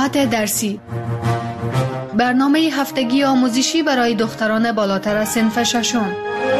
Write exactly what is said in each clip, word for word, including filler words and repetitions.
ساعت درسی، برنامه هفتگی آموزشی برای دختران بالاتر از صنف ششم.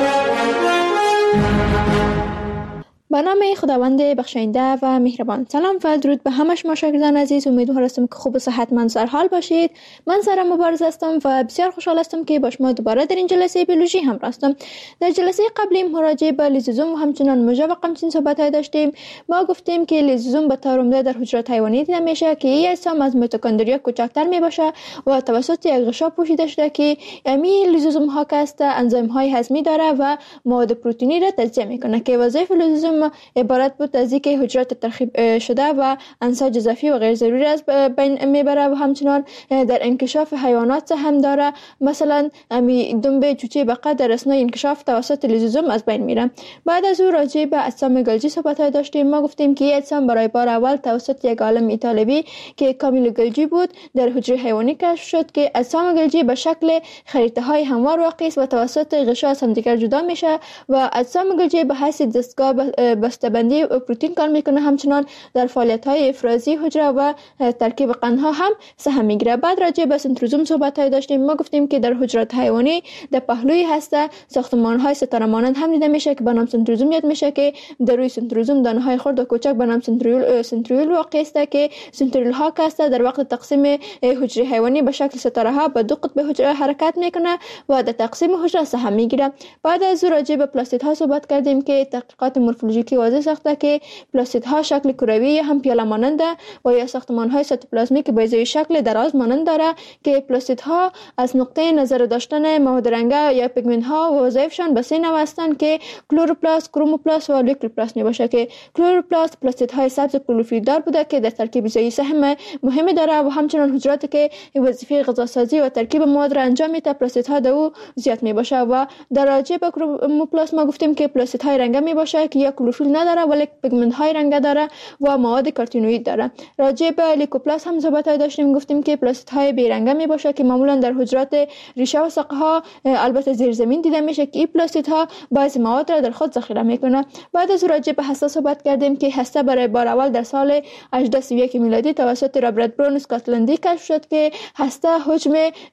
به نام خداوند بخشاینده و مهربان. سلام و درود به همه شما شاگردان عزیز. امیدوار هستم که خوب و صحتمند در حال باشید. من سارا مبارز هستم و بسیار خوشحال هستم که با شما دوباره در این جلسه بیولوژی همراه هستم. در جلسه قبلی مراجعه به لیزوزوم و همچنان موژه و قمچین صحبت داشتیم. ما گفتیم که لیزوزوم به طور عمده در حجرات حیوانی دیده میشه که این اجسام از میتوکندریا کوچکتر می باشه و توسط یک غشا پوشیده شده که امی لیزوزوم ها که است انزیم های هضمی داره و مواد پروتئینی را تجزیه میکنه که وظایف لیزوزوم عبارت بود از اینکه حجرات ترکیب شده و انساج اضافی و غیر ضروری از بین میبره و همچنان در انکشاف حیوانات هم داره. مثلا امی دنبه چوچه بقا در اثنای انکشاف توسط لیزوزوم از بین میره. بعد از او راجع به اجسام گلجی صحبت داشتیم. ما گفتیم که این اجسام برای بار اول توسط یک عالم ایتالوی که کامیل گلجی بود در حجره حیوانی کشف شد که اجسام گلجی به شکل خریطه های هموار واقع است و توسط غشا از همدیگر جدا میشه و اجسام گلجی به حیث دستگاه بسته‌بندی پروتئین کار میکنه. همچنان در فعالیت‌های افرازی حجره و ترکیب قندها هم سهم میگیره. بعد راجع به سنتروزوم صحبت داشتیم. ما گفتیم که در حجرات حیوانی در پهلوی هسته ساختمان‌های ستاره مانند هم دیده میشه که به نام سنتروزوم یاد میشه که در روی سنتروزوم دانه‌های خرد و کوچک به نام سنتریول سنتریول واقع است که سنتریول ها که است در وقت تقسیم حجره حیوانی به شکل ستاره ها به دو قطب حجره حرکت میکنه و در تقسیم حجره سهم میگیره. بعد از راجع به پلاستید ها صحبت کردیم که تحقیقات مورفولوژیکی واضح ساخته که پلاستید ها شکل کروی هم پیاله ماننده و یا ساختمان های سایتوپلازمیک که به ازای شکل دراز مانند داره که پلاستید ها از نقطه نظر داشتن مواد رنگه یا پیگمنت ها و وظایفشان به سه نوع هستند که کلروپلاست، کروموپلاست و لیوکوپلاست می باشه که کلروپلاست پلاستید های سبز کلروفیل دار بوده که در ترکیب غذایی سهم مهمی داره و همچنان حجراتی که وظیفه غذاسازی و ترکیب مواد را انجام میده پلاستید ها در او زیاد می باشه. و در راجع به کروموپلاست ما گفتیم که پلاستید های رنگه می باشه که یا کلروفیل نداره ولی پیگمنت های رنگه داره و مواد کارتینوئید داره. راجع به لیوکوپلاست هم صحبت داشتیم. گفتیم که پلاستید های بی رنگه می باشه که معمولا در حجرات ریشه و ساقه ها البته زیر زمین دیده میشه که این پلاستید ها بعضی مواد را در خود ذخیره میکنه. بعد از راجع به هسته صحبت کردیم که هسته برای بار اول در سال هزار و سی و یک میلادی توسط رابرت برون اسکاتلندی کشف شد که هسته حجم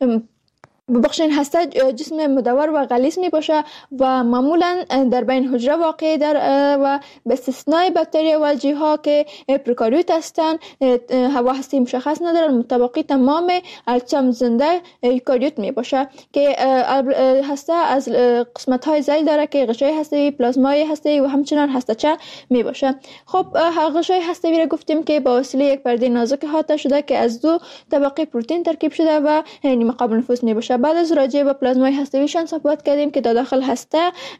ببخشین هسته جسم مدور و غلیظ می باشه و معمولا در بین حجره واقع در و به استثنای باکتریا و الژی ها که پروکاریوت هستند و هسته مشخص ندارن متبقی تمام اجسام زنده یوکاریوت می باشه که هسته از قسمت های ذیل داره که غشای هسته‌ای، پلازمای هسته‌ای و همچنان هسته‌چه می باشه. خب غشای هسته‌ای را گفتیم که با وسیله یک پرده نازک احاطه شده که از دو طبقه پروتئین ترکیب شده و نیمه قابل نفوذ می باشه. بعد از راجع به پلازمای هسته‌ایشان صحبت کردیم که در داخل هسته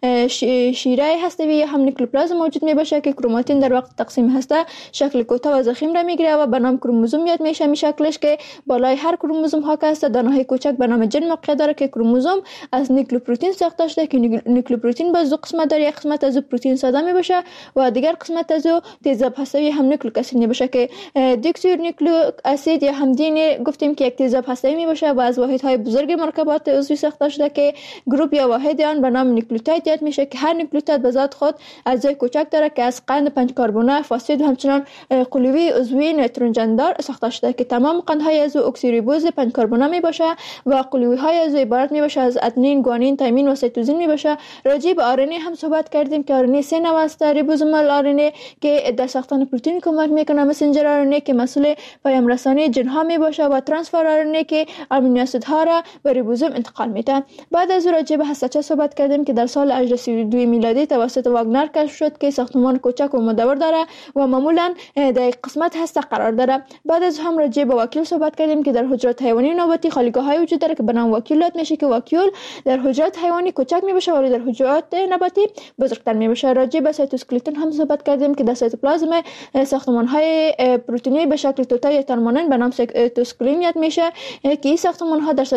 شیره هسته‌ای یا هم نیکلوپلازم موجود می باشه که کروماتین در وقت تقسیم هسته شکل کوتاه و ضخیم را میگیره و به نام کروموزوم یاد میشه. می شکلش که بالای هر کروموزوم ها که است دانه‌های کوچک به نام جن موقع داره که کروموزوم از نیکلوپروتئین ساخته شده که نیکلوپروتئین باز دو قسمت داره. یک قسمت از پروتئین ساده می باشه و دیگر قسمت از تیزاب هسته‌ای هم نیکلیک اسید می باشه که دیکسیر نیکلیک اسید یا هم دین گفتیم که یک تیزاب هسته‌ای می باشه و از واحدهای بزرگ مرکبات عضوی ساخته شده که گروپ یا واحد آن به نام نیوکلیوتید یاد میشه که هر نیوکلیوتید به ذات خود اجزای کوچک داره که از قند پنج کربونه، فاسفید و همچنان قلوی عضوی نیتروژن دار ساخته شده که تمام قندهای از اکسیریبوز پنج کربونه می باشه و قلوی های از عبارت می باشه از ادنین، گوانین، تایمین و سیتوزین می باشه. راجع به آر ان ای هم صحبت کردیم که آر ان ای سه نوع است: ریبوزومال آر ان ای که در ساختن پروتئین کمک میکنه، مسنجر آر ان ای که مسئول پیام رسانی جن ها می باشه و ترانسفر آر ان ای که آمینو اسید ها را به ریبوزوم انتقال میده. بعد از راجع به هسته‌چه صحبت کردیم که در سال هزار و سی و دو میلادی توسط واگنر کشف شد که ساختمان کوچک و مدور داره و معمولا در قسمت هسته قرار داره. بعد از هم راجع به واکیول صحبت کردیم که در حجرات حیوانی نوبتی خالیگاه‌های وجود داره که به نام واکیول یاد میشه که واکیول در حجرات حیوانی کوچک میباشه ولی در حجرات نباتی بزرگتر میباشه. راجع به سایتوسکلتون هم صحبت کردیم که در سایتوپلازم ساختمان‌های پروتئینی به شکل توته یا ترمانن به نام سایتوسکلین یاد میشه که این ساختمان‌ها در سایتوپلازم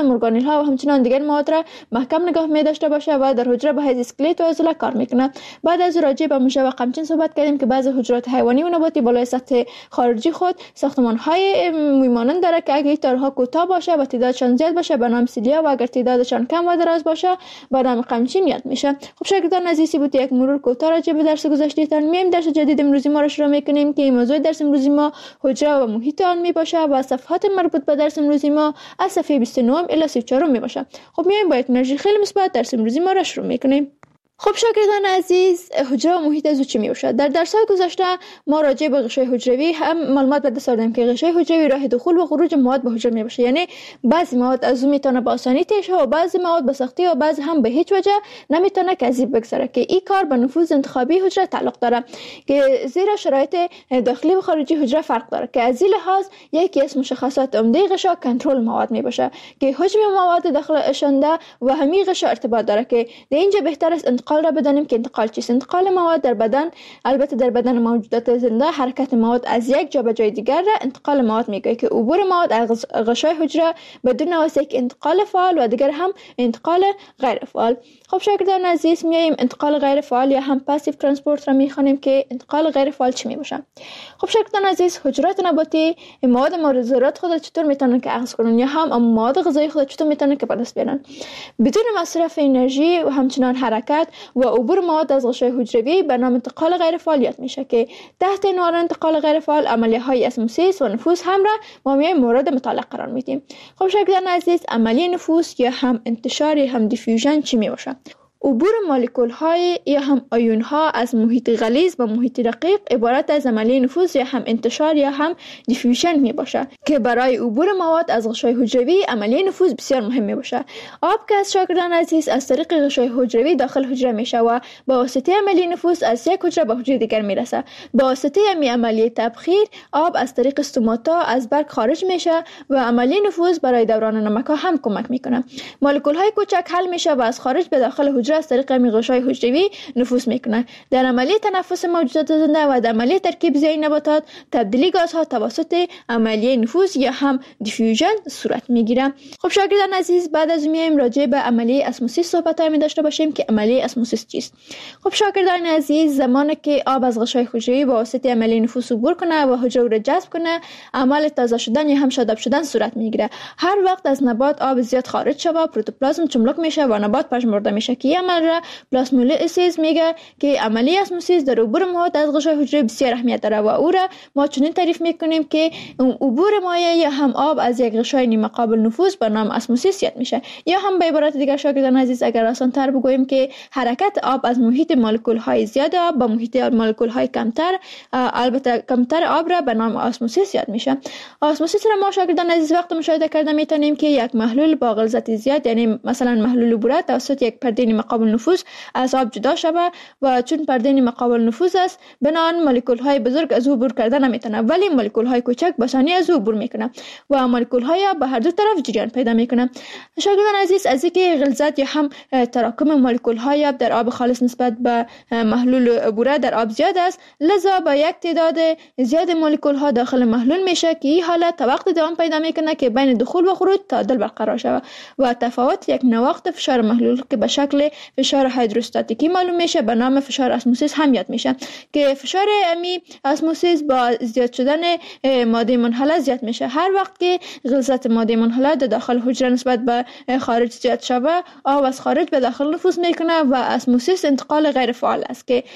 همچنان مرگانیل ها و همچنان دیگر مواد را محکم نگاه می داشته باشه و در حجره به حیث اسکلت و عضله کار میکنه. بعد از راجع به موشه و قمچین صحبت کردیم که بعضی حجرات حیوانی و نباتی بالای سطح خارجی خود ساختمان های میمانند داره که اگه تارها کوتاه باشه و تعدادشان زیاد باشه به نام سیلیا و اگر تعدادشان کم و دراز باشه به نام قمچین یاد میشه. خب شاگردان عزیزی بود یک مرور کوتاه راجع به درس گذشتهتان. میایم درس جدید امروزی ما را شروع میکنیم که موضوع درس امروزی ما حجره و محیط آن می باشه و صفحات مربوط به درس امروزی ما از صفحه بیست و نه الی سی و چهار می باشه. خب میایم با یک انرژی خیلی مثبت درس امروزی ما را شروع میکنیم. خب شاگردان عزیز، حجره و محیط از او چی می باشد؟ در درس‌های گذشته ما راجع به غشای حجروی هم معلومات به دست آوردیم که غشای حجروی راه دخول و خروج مواد به حجره می باشه. یعنی بعضی مواد از او میتونه با آسانی تیشه و بعضی مواد به سختی و بعضی هم به هیچ وجه نمیتونه که از این بگذره که این کار به نفوذ انتخابی حجره تعلق داره که زیرا شرایط داخلی و خارجی حجره فرق داره که از این لحاظ یکی از مشخصات عمده غشا کنترل مواد می باشه که حجم مواد داخل اشنده و همین غشا ارتباط داره که در اینجا بهتر است انتقال را بدانیم که انتقال چیست. انتقال مواد در بدن، البته در بدن موجودات زنده حرکت مواد از یک جا به جای دیگر را انتقال مواد میگه که عبور مواد از غشای حجره بدون واسطه یک انتقال فعال و دیگر هم انتقال غیر فعال. خب شاگردان عزیز، میایم انتقال غیر فعال یا هم پاسیو ترانسپورت را میخوانیم که انتقال غیر فعال چی میباشه. خب شاگردان عزیز، حجرات نباتی مواد مورد ضرورت خود چطور میتونن که اخذ کنن یا هم مواد غذایی خود چطور میتونن که به دست بیارن بدون مصرف انرژی و همچنان حرکت و عبور مواد از غشای حجروی به نام انتقال غیر فعال یاد میشه که تحت عنوان انتقال غیر فعال عملیه های اسموسیس و نفوذ هم را ما میایم مورد مطالعه قرار میدیم. خب شاگردان عزیز، عملیه نفوذ یا هم انتشار یا هم دیفیوژن چی میباشه؟ عبور مولکول های یا هم آیون ها از محیط غلیظ به محیط رقیق عبارت از عملیه نفوذ یا هم انتشار یا هم دیفیوژن می باشه که برای عبور مواد از غشای حجروی عملیه نفوذ بسیار مهم می باشه. آب که از شاگردان عزیز از طریق غشای حجروی داخل حجره میشه و با واسطه عملیه نفوذ از یک حجره به حجره دیگر میرسه. با واسطه می عملیه تبخیر آب از طریق استوماتا از برگ خارج میشه و عملیه نفوذ برای دوران نمک ها هم کمک میکنه. مولکول های کوچک حل میشه و از خارج به داخل حجره از طریق غشای حجروی نفوذ میکنه. در عملیه تنفس موجودات زنده و در عملیه ترکیب زیای نباتات تبدیلی گازها توسط عملیه نفوذ یا هم دیفیوژن صورت میگیره. خب شاگردان عزیز، بعد از میایم راجع به عملیه اسموسیس صحبت می داشته باشیم که عملیه اسموسیس چیست. خب شاگردان عزیز، زمانی که آب از غشای حجروی با واسطه عملیه نفوذ عبور کنه و حجره را جذب کنه، عمل تازه شدن یا هم شاداب شدن صورت میگیره. هر وقت از نبات آب زیاد خارج شوه پروتوپلازم چملک میشه و نبات پژمرده میشه که عمل را پلاسمولیسیس میگه که عملیه اسموسیس در عبور مواد از غشای حجره بسیار اهمیت داره و او را ما چنین تعریف میکنیم که عبور مایع یا هم آب از یک غشای نیمه قابل نفوذ به نام اسموسیس یاد میشه. یا هم به عبارت دیگر شاگردان عزیز، اگر آسان تر بگوییم که حرکت آب از محیط مولکول های زیاد آب به محیط مولکول های کمتر، البته کمتر آب را به نام اسموسیس یاد میشه. اسموسیس را ما شاگردان عزیز وقت مشاهده کرده میتونیم که یک محلول با غلظت زیاد، یعنی مثلا محلول عبور توسط یک پرده نیمه قابل نفوذ از آب جدا شوه و چون پرده نیمه قابل نفوذ است بنابراین مولکول های بزرگ از او عبور کردن نمیتونه، ولی مولکول های کوچک به آسانی از او عبور میکنه و مولکول های آب به هر دو طرف جریان پیدا میکنه. شاگردان عزیز، از اینکه غلظت یا هم تراکم مولکول های آب در آب خالص نسبت به محلول عبوره در آب زیاد است، لذا با یک تعداد زیاد مولکول ها داخل محلول میشه که این حالت تا وقت دوام پیدا میکنه که بین دخول و خروج تعادل برقرار شود و تفاوت یک نواقص فشار محلول که به شکل فشار هیدروستاتیکی معلوم میشه به نام فشار اسموسیس هم یاد میشه که فشار امی اسموسیس با زیاد شدن ماده منحله زیاد میشه. هر وقت که غلظت ماده منحله در داخل حجره نسبت به خارج زیاد شوه، آب از خارج به داخل نفوذ میکنه و اسموسیس انتقال غیر فعال است که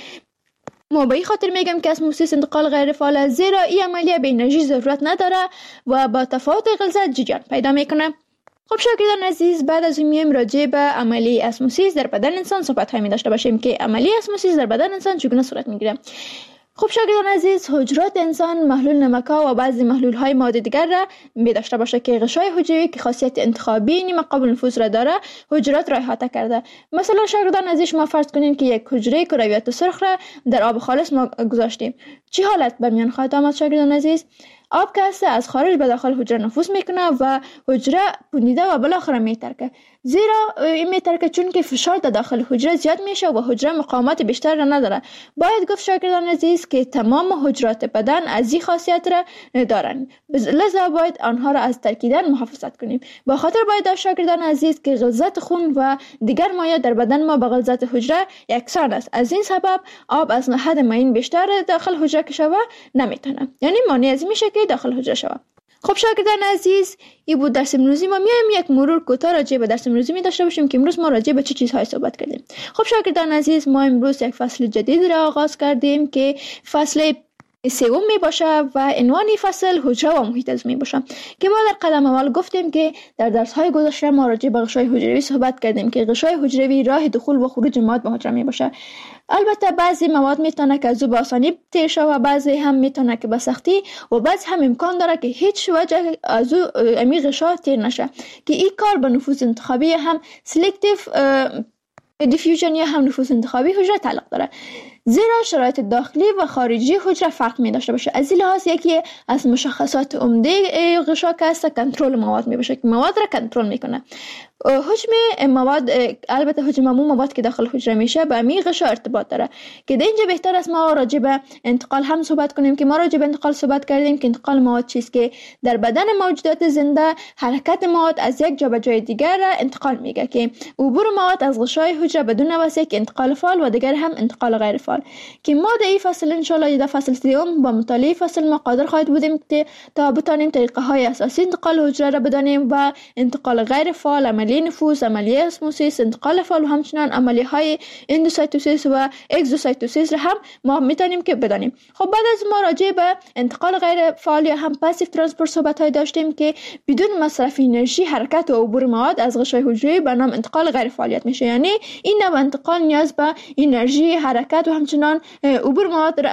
ما به این خاطر میگم که اسموسیس انتقال غیر فعال است زیرا این عملیه به انرژی ضرورت نداره و با تفاوت غلظت جریان پیدا میکنه. خب شاگردان عزیز، بعد از این میایم راجع به عملیه اسموسیس در بدن انسان صحبت هایی می داشته باشیم که عملیه اسموسیس در بدن انسان چگونه صورت میگیره. خب شاگردان عزیز، حجرات انسان محلول نمک‌ها و بعضی محلول های مواد دیگر را می داشته باشه که غشای حجروی که خاصیت انتخابی نیمه قابل نفوذ را داره حجرات را احاطه کرده. مثلا شاگردان عزیز، شما فرض کنین که یک حجره کرویات سرخ را در آب خالص ما گذاشتیم. چه حالت به میان خواهد آمد شاگردان عزیز؟ آب که هست از خارج به داخل حجره نفوذ میکنه و حجره پوندیده و بالاخره میترکه. زیرا این میترکه چون که فشار در داخل حجره زیاد میشه و حجره مقاومت بیشتر را نداره. باید گفت شاگردان عزیز که تمام حجرات بدن از این خاصیت را دارن، لذا باید آنها را از ترکیدن محافظت کنیم. با خاطر باید داشت شاگردان عزیز که غلظت خون و دیگر مایع در بدن ما با غلظت حجره یکسان است. از این سبب آب از حد معین بیشتر داخل حجره که شوه نمیتونه، یعنی مانع از میشه که داخل حجره شوه. خب شاگردان عزیز، این بود درس امروزی ما. میایم یک مرور کوتاه راجع به درس امروزی می داشته باشیم که امروز ما راجع به چه چیزهای صحبت کردیم. خب شاگردان عزیز، ما امروز یک فصل جدید را آغاز کردیم که فصل سوم می باشه و عنوان فصل حجره و محیط عضو می باشه که ما در قدم اول گفتیم که در درس های گذشته ما راجع به غشای حجروی صحبت کردیم که غشای حجروی راه دخول و خروج مواد به حجره می باشه. البته بعضی مواد میتونه که از او به آسانی تیر شه و بعضی هم میتونه که به سختی و بعضی هم امکان داره که هیچ وجه از او امی غشا تیر نشه که این کار به نفوذ انتخابی هم سلکتیو دیفیوژن یا هم نفوذ انتخابی حجره تعلق داره، زیرا شرایط داخلی و خارجی حجره فرق می داشته باشه. از این لحاظ یکی از مشخصات عمده غشا که است کنترل مواد می باشه که مواد را کنترل میکنه. حجم مواد، البته حجم عموم مواد که داخل حجره میشه به همین غشا ارتباط داره که در اینجا بهتر است ما راجع به انتقال هم صحبت کنیم که ما راجع به انتقال صحبت کردیم که انتقال مواد چیست که در بدن موجودات زنده حرکت مواد از یک جا به جای دیگر را انتقال میگه که عبور مواد از غشای حجره بدون واسطه که انتقال فعال و دیگر هم انتقال غیر فعال که ما در این فصل ان شاء الله در فصل سوم با مطالعه فصل ما قادر خواهد بودیم که تا بتانیم طریقه های اساسی انتقال حجره را بدانیم و انتقال غیر فعال، عملیه نفوذ، عملیه اسموسیس، انتقال فعال و همچنان عملیه های اندوسایتوسیس و اگزوسایتوسیس را هم ما میتونیم که بدانیم. خب بعد از ما راجع به انتقال غیر فعال یا هم پاسیو ترانسپورت صحبت های داشتیم که بدون مصرف انرژی حرکت و عبور مواد از غشای حجره به نام انتقال غیر فعالیت میشه، یعنی این نوع انتقال نیاز به انرژی، حرکت و همچنان عبور مواد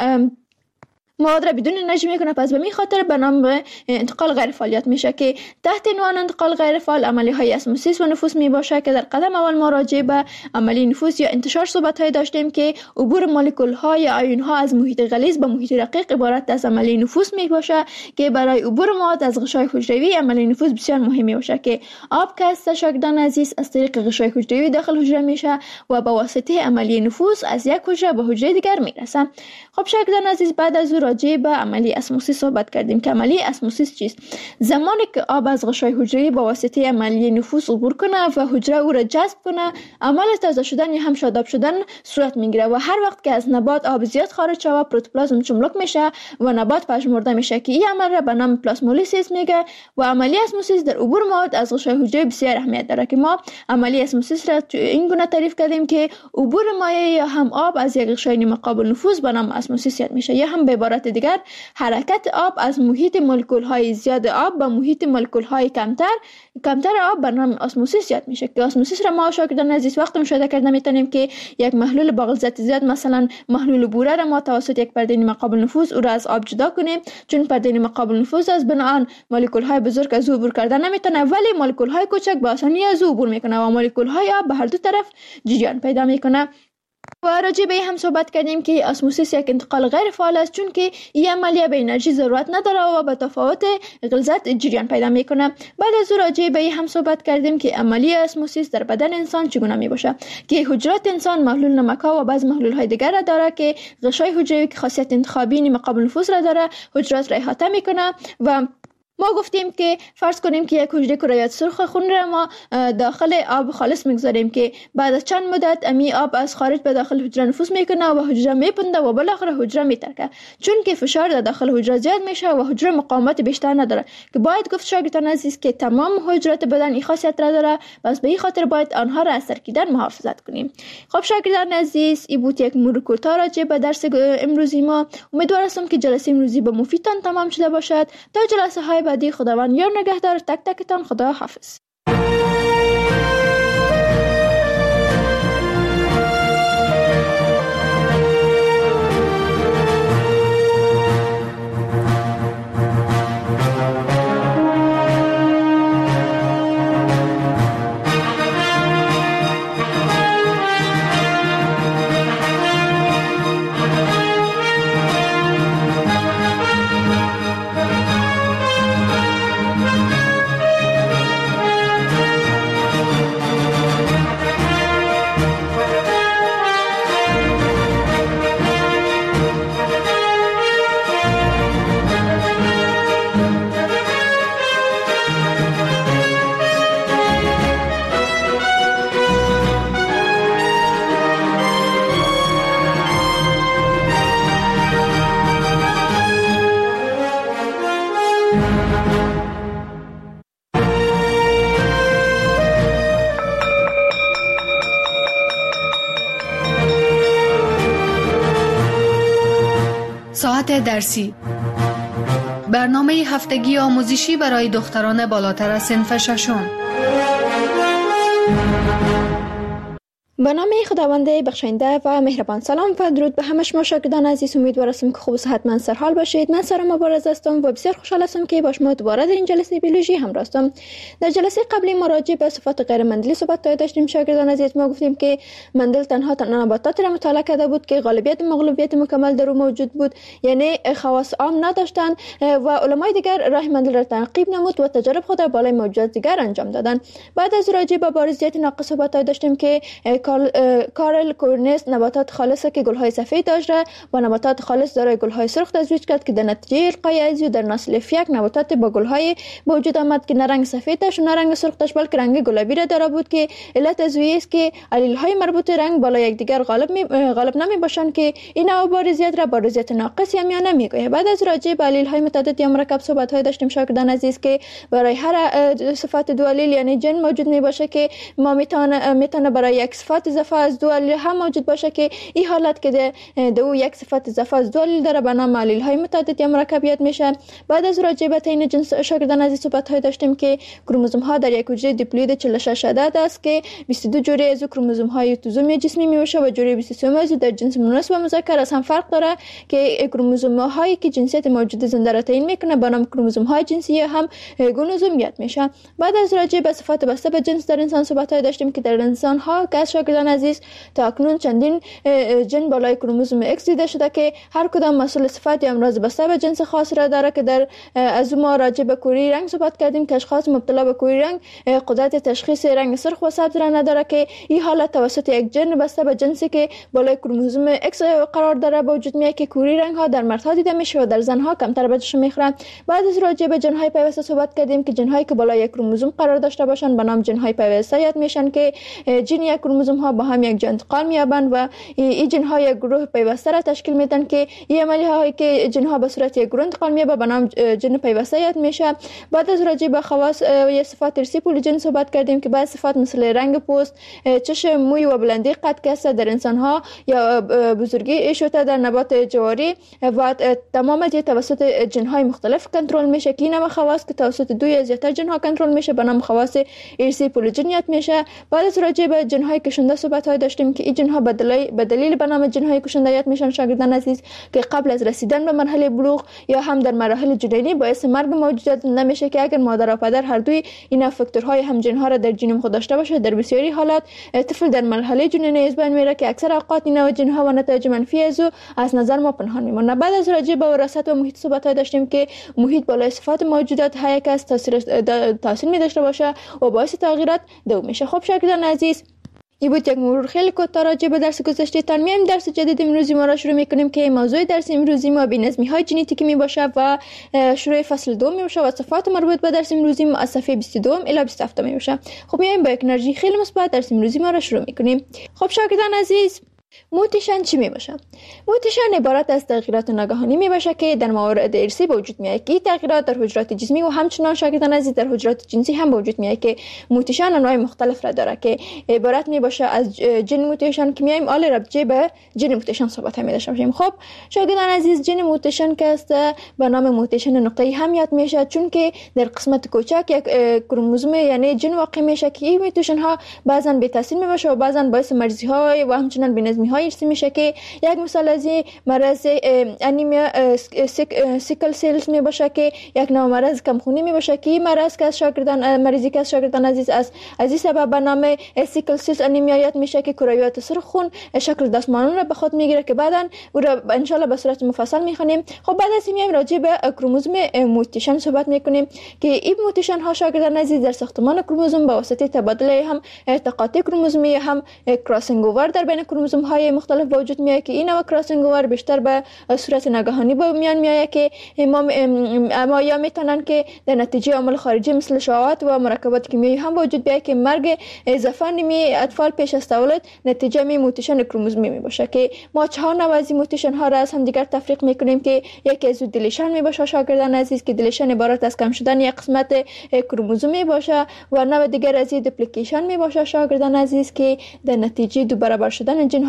مواد را بدون انرژی میکنه، پس به می خاطر به نام انتقال غیر فعالیت میشه که تحت عنوان انتقال غیر فعال عملیه های اسموسیس و نفوذ می باشه که در قدم اول ما راجع به عملی نفوذ یا انتشار صحبت های داشتیم که عبور مولکول ها یا آیون ها از محیط غلیظ به محیط رقیق عبارت از عملی نفوذ می باشه که برای عبور مواد از غشای حجروی عملی نفوذ بسیار مهمی باشه که آب که است شاگردان عزیز از طریق غشای حجروی داخل حجره میشه و با واسطه عملی نفوذ از یک حجره به حجره دیگر میرسه. خب شاگردان عزیز، بعد از راجع به عملی اسموسیس صحبت کردیم که عملی اسموسیس چیست؟ زمانی که آب از غشای حجره با واسطه عملی نفوذ عبور کنه و حجره او را جذب کنه، عمل تازه شدن یا هم شاداب شدن صورت میگیره و هر وقت که از نبات آب زیاد خارج شوه پروتوپلازم چملک میشه و نبات پژمرده میشه که این عمل را به نام پلاسمولیسیس میگه و عملی اسموسیس در عبور مواد از غشای حجره بسیار اهمیت داره که ما عملی اسموسیس را این گونه تعریف کردیم که عبور مایع یا هم آب از یک غشای نیمه قابل نفوذ به نام اسموسیس یاد میشه، یا هم به عبارت دیگر حرکت آب از محیط مولکول های زیاد آب به محیط مولکول های کمتر کمتر آب به نام اسموسیس یاد میشه که اسموسیس را ما شاگردان عزیز وقتی مشاهده کردن میتونیم که یک محلول با غلظت زیاد، مثلا محلول بوره را ما توسط یک پرده نیمه قابل نفوذ او را از آب جدا کنیم، چون پرده نیمه قابل نفوذ از بناهن مولکول های بزرگ از او عبور کردن نمیتونه، ولی مولکول های کوچک به آسانی از او عبور میکنه و مولکول های آب به هر دو طرف جریان پیدا میکنه. و راجع به هم صحبت کردیم که اسموسیس یک انتقال غیر فعال است چون که این عملیه به انرژی ضرورت نداره و به تفاوت غلظت جریان پیدا میکنه. بعد از او راجع به هم صحبت کردیم که عملیه اسموسیس در بدن انسان چگونه می باشه که حجرات انسان محلول نمک‌ها و بعض محلول های دیگر را داره که غشای حجروی که خاصیت انتخابی نیمه قابل نفوذ را داره حجرات را احاطه میکنه و ما گفتیم که فرض کنیم که یک حجره کرایات سرخ خون را ما داخل آب خالص میگذاریم که بعد از چند مدت امی آب از خارج به داخل حجره نفوذ میکنه و حجره میپنده و بالاخره حجره میترکه، چون که فشار در داخل حجره زیاد میشه و حجره مقاومت بیشتر نداره که باید گفت شاگردان عزیز که تمام حجرات بدن این خاصیت را داره، بس به این خاطر باید آنها را از ترکیدن محافظت کنیم. خب شاگردان عزیز، این بود یک مرور کوتاه راجع به درس امروزی ما. امیدوارم که جلسه امروزی به مفیدتان تمام شده باشد. تا جلسه های بعدی خداوند یار نگهدار تک تکتان. خدا حافظ. ساعت درسی، برنامه هفتگی آموزشی برای دختران بالاتر از صنف ششم. به نام خداوند بخشنده و مهربان. سلام و درود به همه شما شاگردان عزیز. امیدوارم که خوب و صحتمند سرحال باشید. من سارا مبارز هستم و بسیار خوشحال هستم که با شما دوباره در این جلسه بیولوژی همراه هستم. در جلسه قبلی ما راجع به صفات غیر مندلی صحبت داشتیم شاگردان عزیز. ما گفتیم که مندل تنها نباتات را مطالعه کرده بود که غالبیت مغلوبیت مکمل در او موجود بود، یعنی خواص عام نداشتند و علمای دیگر راه مندل را تعقیب نمود و تجارب خود را بالای موجودات دیگر انجام دادند. بعد از راجع به بارزیت ناقص صحبت داشتیم که کارل کورنس نباتات خالصه که گل‌های سفید داشت و نباتات خالص دارای گل‌های سرخ تزویج کرد که در نتیجه القای ازیو در نسل یک نباتات با گل‌های وجود آمد که نه رنگ سفید داشت و نه رنگ سرخ داشت بلکه رنگ گلابی را داره بود که علت از است که علیل‌های مربوط رنگ بالای یکدیگر غالب می غالب نمی باشند که این نوع بارزیت را بارزیت ناقص یا میانه میگوید. بعد از راجع به علیل‌های متعدد یا مرکب صحبت‌های داشتیم شاگردان عزیز که برای هر صفت دو علیل یعنی جن موجود می باشه که ما میتونه میتونه برای یک صفت اضافه از دو علیل هم موجود باشه که این حالت که د او یک صفت اضافه از دو علیل داره به نام علیل های متعدد یا مرکبیت میشه. بعد از راجع به تعیین جنس شاگردان عزیز صحبت های داشتیم که کروموزوم ها در یک حجره دیپلوید چهل و شش عدد است که بیست و دو جوره از کروموزوم های اتوزومی جسمی میشه و جوره بیست و سه از در جنس مؤنث و مذکر از هم فرق داره که کروموزوم هایی که جنسیت موجود زنده را تعیین میکنه به نام کروموزوم های جنسی هم گونوزومیت میشه. بعد از راجع به صفات بسته به جنس در انسان صحبت های داشتیم که در انسان ها که شاگردان عزیز تا اکنون چندین جن بالای کروموزوم اکس دیده شده که هر کدام مسئول صفت یا امراض بسته به جنس خاص را داره که در از ما راجع به کوری رنگ صحبت کردیم که اشخاص مبتلا به کوری رنگ قدرت تشخیص رنگ سرخ و سبز را نداره که این حالت توسط یک جن بسته به جنسی که بالای کروموزوم اکس قرار داره به وجود میاد که کوری رنگ ها در مردها دیده میشه و در زنها کمتر بهش میخوره. بعد از راجع به جن های پیوسته صحبت کردیم که جن هایی که بالای یک کروموزوم قرار داشته باشند به نام جن های پیوسته یاد میشن که جن یک کروموزوم ها با هم یک جا انتقال می‌یابند و این جن ها یک گروه پیوسته را تشکیل میدن که این عملی هایی که جن ها به صورت یک گروه انتقال می‌یابه به نام جن پیوسته یاد میشه. بعد از راجع به خواص یا صفات ارثی پولیجن صحبت کردیم که بعض صفات مثل رنگ پوست، چشم، موی و بلندی قد که در انسان ها یا بزرگی شده در نبات جواری و تمام توسط جن های مختلف کنترل میشه که این خواص که توسط دو یا زیاتر جن ها کنترل میشه به نام خواص ارثی پولیجن یاد میشه. بعد از راجع به جن های کشنده صحبت های داشتیم که این جن ها به دلیل به نام جن های کشنده یاد میشن شاگردان عزیز که قبل از رسیدن به مرحله بلوغ یا هم در مراحل جنینی باعث مرگ موجودات نمیشه که اگر مادر و پدر هر دوی این فاکتورهای هم جن ها را در ژنوم خود داشته باشه در بسیاری حالات طفل در مرحله جنینی از بین میره که اکثر اوقات این نوع جن ها و نتایج منفی از او از نظر ما پنهان میمونه. بعد از راجع به وراثت و محیط صحبت های داشتیم که محیط بالای صفات موجودات های که تاثیر تاثیر می داشته باشه و باعث تغییرات دو میشه. خب شاگردان عزیز این بود یک مرور خیلی کوتاه راجع به درس گذشته. تا میایم درس جدید امروزی ما را شروع میکنیم که موضوع درس امروزی ما بی‌نظمی های ژنتیکی می باشه و شروع فصل دو می باشه و صفات مربوط به درس امروزی ما از صفحه بیست و دو الی بیست و هفت می باشه. خب میایم با یک انرژی خیلی مثبت درس امروزی ما را شروع میکنیم. خب شاگردان عزیز موتیشن چی می باشه؟ موتیشن عبارت از تغییرات ناگهانی می باشه که در موارد ارثی به وجود میاد که این تغییرات در حجرات جسمی و همچنان شاگردان عزیز در حجرات جنسی هم به وجود میاد که موتیشن انواع مختلف را داره که عبارت می باشه از جن موتیشن که میایم آل ربطی به جن موتیشن صحبت می داشته باشیم. خب شاگردان عزیز جن موتیشن که است به نام موتیشن نقطه‌ای هم یاد میشه چون که در قسمت کوچک یک کروموزوم یعنی جن واقع میشه که این موتیشن ها بعضا بی تاثیر می باشه و بعضا باعث مرزی های و همچنان بی‌نظمی های ارثی میشه که یک مثال از مرض انیمیا سیک سیکل سیلز می باشه که یک نوع مرض کمخونی می باشه که این مرض که شاگردان مریضی که شاگردان عزیز از از این سبب به نام سیکل سیلز انیمیا یاد میشه که کرویات سرخ خون شکل دستمانون را به خود میگیره که بعدا او را ان شاء الله به صورت مفصل میخونیم. خب بعد از این راجع به کروموزوم موتیشن صحبت میکنیم که این موتیشن ها شاگردان عزیز در ساختمان کروموزوم به واسطه تبادل هم تقاطع کروموزومی هم کراسینگ اوور در بین کروموزوم های مختلف وجود میاد که این نوع کراسینگ اوور بیشتر به صورت ناگهانی به میان میاد که ما ما یا میتونن که در نتیجه عوامل خارجی مثل شهوات و مرکبات کیمیایی هم وجود بیاد که مرگ اضافه نیمی اطفال پیش از تولد نتیجه می موتیشن کروموزومی می باشه که ما چهار نوع از موتیشن ها را از هم دیگر تفریق میکنیم که یکی از دیلیشن می باشه شاگردان عزیز که دیلیشن عبارت از کم شدن یک قسمت کروموزومی باشه و نوع دیگر از دیپلیکیشن می باشه شاگردان عزیز که در نتیجه دو برابر شدن جن های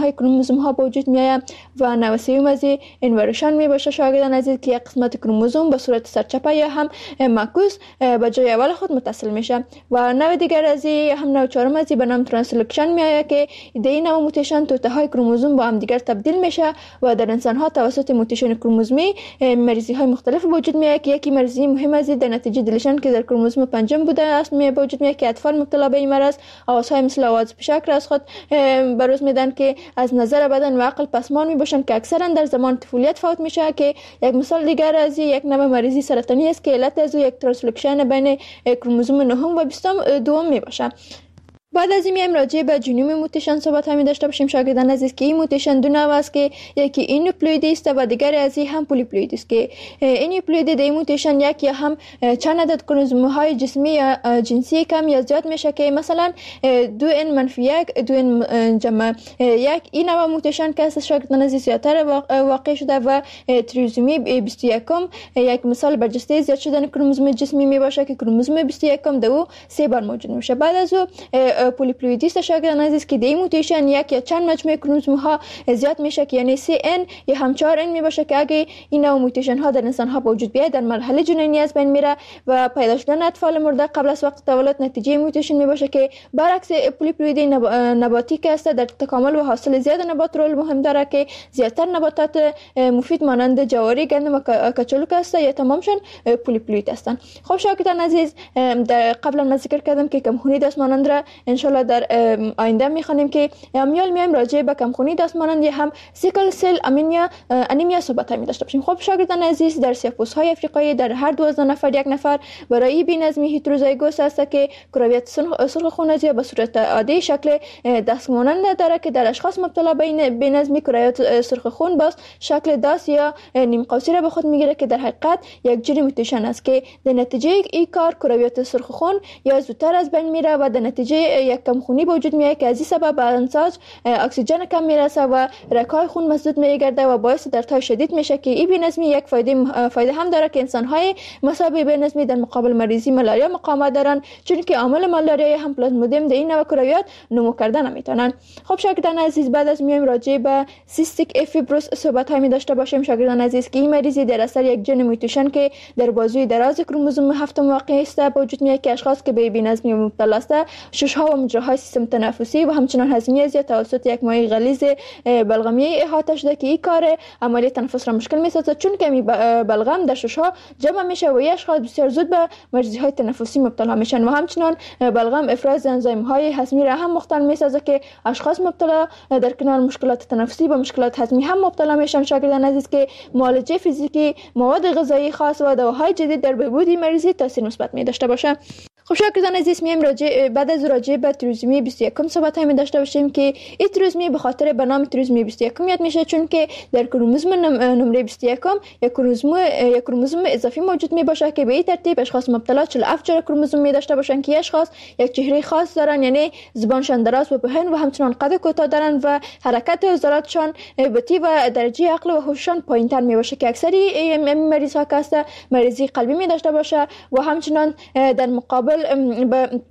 های کروموزوم ها به وجود می آید و نوع سوم از اینورشن می باشه شاگردان عزیز که یک قسمت کروموزوم به صورت سرچپه یا هم معکوس به جای اول خود متصل میشه و نوع دیگر از هم نوع چهارم از به نام ترانسلوکشن می آید که در این نوع موتیشن توته های کروموزوم با هم دیگر تبدیل میشه و در انسان ها توسط موتیشن کروموزومی مریضی های مختلف به وجود می آید که یکی مریضی مهم از در نتیجه دلیشن که در کروموزوم پنجم بوده است می به وجود می آید که اطفال مبتلا به این مرض آوازهای مثل آواز پیشک را از خود بروز میدن که از نظر بدن و عقل پسمان می باشند که اکثرا در زمان طفولیت فوت میشه که یک مثال دیگر از یک نوع مریضی سرطانی است که علت از یک ترانسلوکشن بین کروموزوم نهم و بیستم دوم می باشه. بعد از این میایم راجع به جنوم موتیشن صحبت همی داشته باشیم شاگردان عزیز که این موتیشن دو نوع است که یکی اینوپلویدی است و دیگر از این هم پولیپلویدی است که اینوپلویدی در این موتیشن یک یا هم چند عدد کروموزوم های جسمی یا جنسی کم یا زیاد میشه که مثلا دو ان منفی یک دو ان جمع یک این نوع موتیشن که از شاگردان عزیز زیادتر واقع شده و تریزومی بیست و یک یک مثال برجسته زیاد شدن کروموزوم جسمی می باشه که کروموزوم بیست و یک دو سه بار موجود میشه. بعد از او پولیپلویدیست شاگردان عزیز که در این موتیشن یک یا چند مجموعه کروموزوم ها زیاد میشه که یعنی سه ان یا هم چهار ان می باشه که اگه این نوع موتیشن ها در انسان ها به وجود بیاد در مرحله جنینی از بین میره و پیدا شدن اطفال مرده قبل از وقت تولد نتیجه موتیشن می باشه که برعکس پولیپلویدی نب... نباتی که است در تکامل و حاصل زیاد نبات رول مهم داره که زیادتر نباتات مفید مانند جواری گندم و کچالو که است یا تمامشون پولیپلوید هستند. خب شاگردان عزیز قبلا من ذکر کردم که کمخونی دست مانند را ان شاء الله در آینده میخوانیم که امیال میایم راجع به کمخونی دست مانند هم سیکل سل انیمیا انیمیا صحبت می داشته باشیم. خب شاگردان عزیز در سیاه‌پوست های افریقایی در هر دوازده نفر یک نفر برای بی‌نظمی هتروزایگوس است که کرویات سرخ خون از به صورت عادی شکل دست مانند داره که در اشخاص مبتلا به بی‌نظمی کرویات سرخ خون باز شکل داس یا نیم قوسی را به خود میگیره که در حقیقت یک جری موتیشن است که در نتیجه این کار کرویات سرخ خون یا زودتر از بین میره و در نتیجه یک کمخونی به وجود میاد که از این سبب به انسان اکسیژن کم میرسه و رگ‌های خون مسدود میگرده و باعث دردهای شدید میشه که این بی‌نظمی یک فایده فایده هم داره که انسان‌های مصاب بی‌نظمی در مقابل مریضی مالاریا مقاومت دارن چون که عامل مالاریا هم پلازمودیم در این نوع کرویات نمو کردن نمیتونن. خب شاگردان عزیز بعد از میایم راجع به سیستیک افیبروس صحبت های می داشته باشیم شاگردان عزیز که این مریضی در اثر یک ژن موتیشن که در بازوی دراز کروموزوم هفتم واقع است به وجود میاد که اشخاص که به بی‌نظمی مبتلا است شش‌ها و مجراهای سیستم تنفسی و همچنان هضمی از توسط یک مایع غلیظ بلغمی احاطه شده که این کار عملیات تنفس را مشکل می‌سازد چون که می بلغم در شش‌ها جمع میشه و اشخاص بسیار زود به مریضی‌های تنفسی مبتلا میشن و همچنان بلغم افراز انزیم‌های هضمی را هم مختل می‌سازد که اشخاص مبتلا در کنار مشکلات تنفسی با مشکلات هضمی هم مبتلا میشن. شاگردان عزیز که معالجه فیزیکی مواد غذایی خاص و دواهای جدید در بهبود مریضی تاثیر مثبت می داشته باشه. خب شاگردان عزیز میایم راجع بعد از راجع به تریزومی بیست و یک صحبت همی داشته باشیم که این تریزومی به خاطر به نام تریزومی بیست و یک یاد میشه چون که در کروموزوم نمره بیست و یک یک کروموزوم یک کروموزوم اضافی موجود می باشه که به این ترتیب اشخاص مبتلا چهل و هفت جور کروموزوم می داشته باشن که اشخاص یک چهره خاص دارن یعنی زبانشان دراز و پهن و همچنان قد کوتاه دارن و حرکت عضلاتشان بطیء و درجه عقل و هوششان پایینتر می باشه که اکثری مریض ها که مریضی قلبی می داشته باشه و همچنان در مقابل به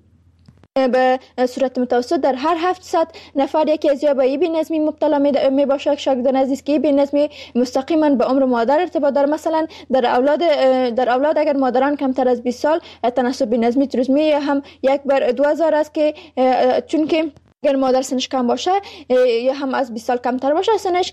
به صورت متوسط در هر هفتصد نفر یکی از یا به بی‌نظمی مبتلا می باشه. شاگردان عزیز که بی‌نظمی مستقیما به عمر مادر ارتباط داره. مثلا در اولاد در اولاد اگر مادران کمتر از بیست سال تناسب بی‌نظمی تریزومی هم یک بر دو هزار است که چون که اگر مادر سنش کم باشه یا هم از بیست سال کمتر باشه سنش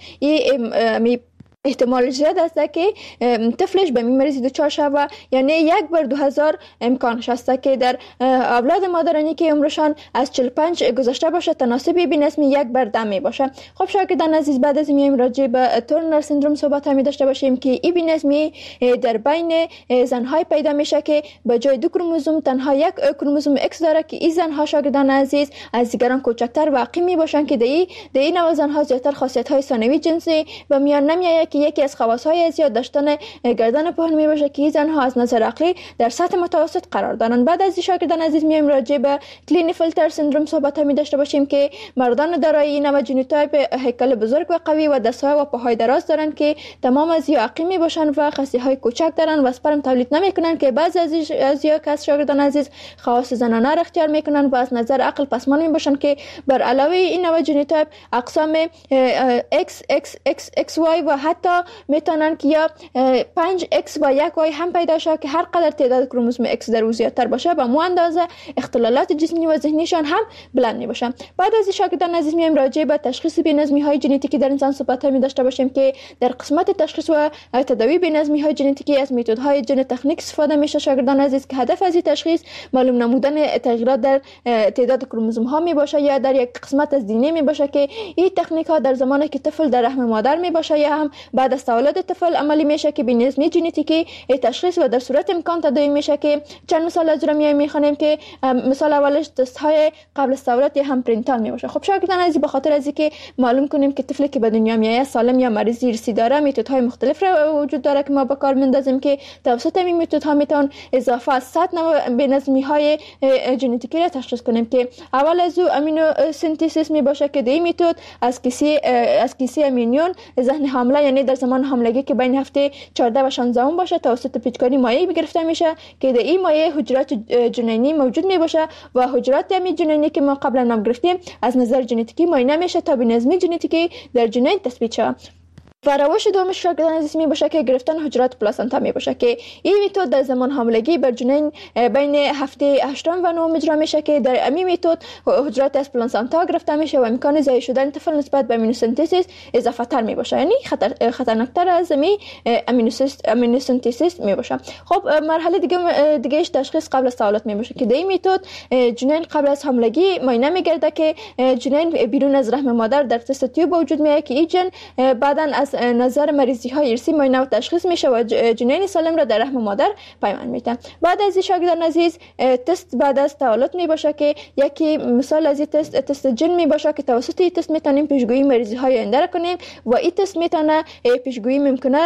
می احتمال زیاد است که طفلش به این مریضی دچار شود یعنی یک بر دو هزار امکانش است که در اولاد مادرانی که عمرشان از چهل و پنج گذشته باشه تناسب بی‌نظمی یک بر ده می باشه. خب شاگردان عزیز بعد از میایم راجع به تورنر سندروم صحبت می داشته باشیم که این بی‌نظمی در بین زنهای پیدا میشه که به جای دو کروموزوم تنها یک کروموزوم ایکس داره که این زنها شاگردان عزیز از دیگران کوچکتر و عقیم می باشن که در این نوع زنها زیاتر خاصیت های ثانوی جنسی و میان نمیآید که یکی از خواص‌های از یاد داشتن گردن پهن می باشه که زنها از نظر عقلی در سطح متوسط قرار دارند. بعد از شاگردان عزیز میایم راجع به کلینفیلتر سندروم صحبت می داشته باشیم که مردان دارای این نوع ژنوتایپ هیکل بزرگ و قوی و دست‌های و پاهای دراز دارند که تمام از یا عقیم می باشند و خصی‌های کوچک دارند و اسپرم تولید نمی‌کنند که بعضی از از یا کس شاگردان عزیز خواص زنانه را اختیار می‌کنند و از نظر عقل پسماند می باشند که بر علاوه این نوع ژنوتایپ اقسام X X X X Y و حتی میتونن که یا پنج X و یک Y هم پیدا شه که هر قدر تعداد کروموزوم X در او زیادتر باشه به مو اندازه اختلالات جسمی و ذهنیشان هم بلند می باشن. بعد از شاگردان عزیز میایم راجع به تشخیص بی‌نظمی های ژنتیکی در انسان صحبت می داشته باشیم که در قسمت تشخیص و تداوی بی‌نظمی های ژنتیکی از میتودهای ژن تکنیک استفاده میشه شاگردان عزیز که هدف از این تشخیص معلوم نمودن تغییرات در تعداد کروموزوم ها می باشه یا در یک قسمت از دی ان ای می باشه که این تکنیک ها در زمانی که طفل در رحم مادر می باشه یا هم بعد از تولد طفل عملی میشه که بی‌نظمی ژنتیکی تشخیص و در صورت امکان تداوی میشه که چند مثال از رو میخوانیم که مثال اولش تست های قبل از تولد یا هم پرینتال می باشه. خب شاگردان عزیز به خاطر از اینکه معلوم کنیم که طفلی که به دنیا میاد سالم یا مریضی ارثی داره میتودهای مختلف را وجود داره که ما به کار میندازیم که توسط این میتودها میتون اضافه از صد نوع بی‌نظمی های ژنتیکی را تشخیص کنیم که اول از او امینو سنتزیس می باشه که دی میتود از کیسه از کیسه امینیون ذهن حامله یعنی در زمان حاملگی که بین هفته چهارده و شانزده باشه توسط پیچکاری مایع گرفته میشه که در این مایع حجرات جنینی موجود می باشه و حجرات امی جنینی که ما قبلا نام گرفتیم از نظر ژنتیکی معاینه میشه تا بی‌نظمی ژنتیکی در جنین تثبیت شه. و روش دومش شاگردان عزیز می باشه که گرفتن حجرات پلاسنتا می باشه که این میتود در زمان حاملگی بر جنین بین هفته هشتم و نهم اجرا میشه که در امی میتود حجرات از پلاسنتا گرفته میشه و امکان ضعیف شدن طفل نسبت به امینوسنتزیس اضافه تر می باشه یعنی خطر خطرناکتر از امی امینوسنتزیس می باشه. خب مرحله دیگه دیگهش تشخیص قبل از تولد می باشه که در این میتود جنین قبل از حاملگی معاینه میگرده که جنین بیرون از رحم مادر در تست تیوب وجود میاد که این جن بعداً از نظر مریضی های ارثی معاینه و تشخیص میشه و جنین سالم را در رحم مادر پیوند میده. بعد از شاگردان عزیز تست بعد از تولد می باشه که یکی مثال از این تست تست جن می باشه که توسط این تست میتونیم پیشگویی مریضی های آینده کنیم و این تست میتونه پیشگویی ممکنه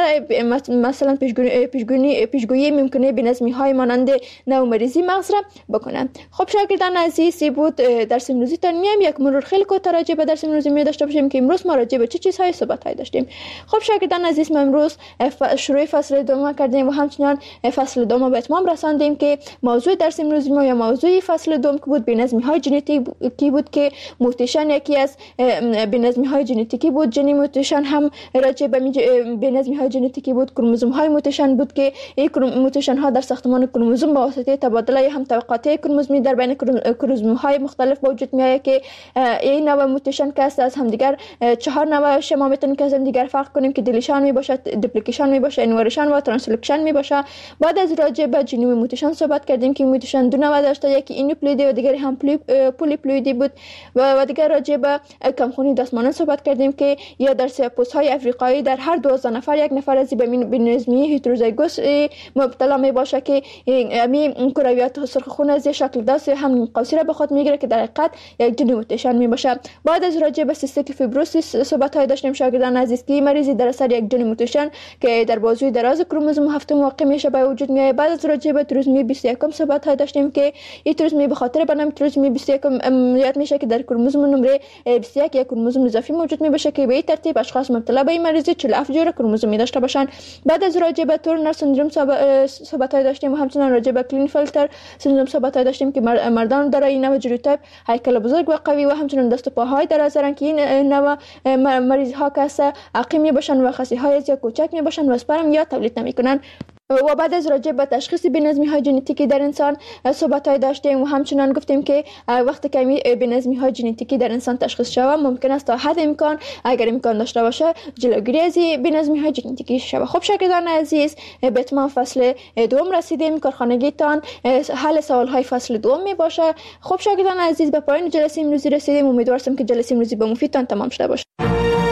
مثلا پیشگویی پیشگویی پیشگویی ممکنه بی‌نظمی های مانند نوع مریضی مغز را بکنه. خب شاگردان عزیز بود درس امروزی تان میام یک مرور خیلی کوتاه راجع به درس امروزی می داشته باشیم که امروز ما راجع به چه چیزهای صحبت های داشتیم. خب شاگردان عزیز ما امروز شروع فصل دوم کردیم و همچنان فصل دوم به اتمام رساندیم که موضوع درس امروز ما یا موضوع فصل دوم که بود بی‌نظمی های ژنتیکی بود که موتیشن یکی از بی‌نظمی های ژنتیکی بود. ژنی موتیشن هم راجع به بی‌نظمی های ژنتیکی بود. کروموزوم های موتیشن بود که این موتیشن ها در ساختمان کروموزوم با واسطه تبادله هم طبقاتی کروموزومی در بین کروموزوم های مختلف وجود میاد که این نوع موتیشن که از هم دیگر چهار نوع شما میتونیم که از هم دیگر فرق کنیم که دیلیشن می باشه، دوپلیکیشن می باشه، انوریشن و ترانسلوکشن می باشه. بعد از راجع به جنوم موتیشن صحبت کردیم که موتیشن دو نوع داشته، یکی اینوپلویدی و دیگری هم پولیپلویدی بود و دیگر راجع به کمخونی دستمانان صحبت کردیم که یا در سیاپوس های افریقایی در هر دوازده نفر یک نفر از بی‌نظمی هتروزایگوس مبتلا می باشه که امی کرویات سرخ خون از شکل داس هم قوسی را به خود میگیره که در حقیقت یک جنوم موتیشن می باشه. بعد از راجع به سیستیک فیبروسیس صحبت های داشتیم شاگردان عزیز که مریضی در اثر یک جن موتیشن که در بازوی دراز کروموزوم هفتم واقع میشه به وجود میاد. بعد از راجع به تریزومی بیست و یک صحبت های داشتیم که این تریزومی به خاطر به نام تریزومی بیست و یک یاد میشه که در کروموزوم نمره بیست و یک یک کروموزوم اضافی موجود می باشه که به این ترتیب اشخاص مبتلا به این مریضی چهل و هفت جور کروموزومی داشته باشن. بعد از راجع به تورنر سندروم صحبت های داشتیم و همچنین راجع به کلینفیلتر سندروم صحبت های داشتیم که مردان دارای این نوع ژنوتایپ هیکل بزرگ و قوی و همچنین دست و پاهای دراز دارن که این نوع مریض ها که عقیم می باشن و خصی های یا کوچک می باشن و اسپرم یا تولید نمی کنن. و بعد از راجع به تشخیص بی‌نظمی های ژنتیکی در انسان صحبت های داشتیم و همچنان گفتیم که وقتی که بی‌نظمی های ژنتیکی در انسان تشخیص شود ممکن است تا حد امکان اگر امکان داشته باشه جلوگیری از بی‌نظمی های ژنتیکی شود. خب شاگردان عزیز به تمام فصل دوم رسیدیم. کارخانگیتان حل سوال های فصل دوم می باشه. خب شاگردان عزیز به پایان جلسه امروزی رسیدیم. امیدوارم که جلسه امروزی به مفیدتان تمام شده باشه.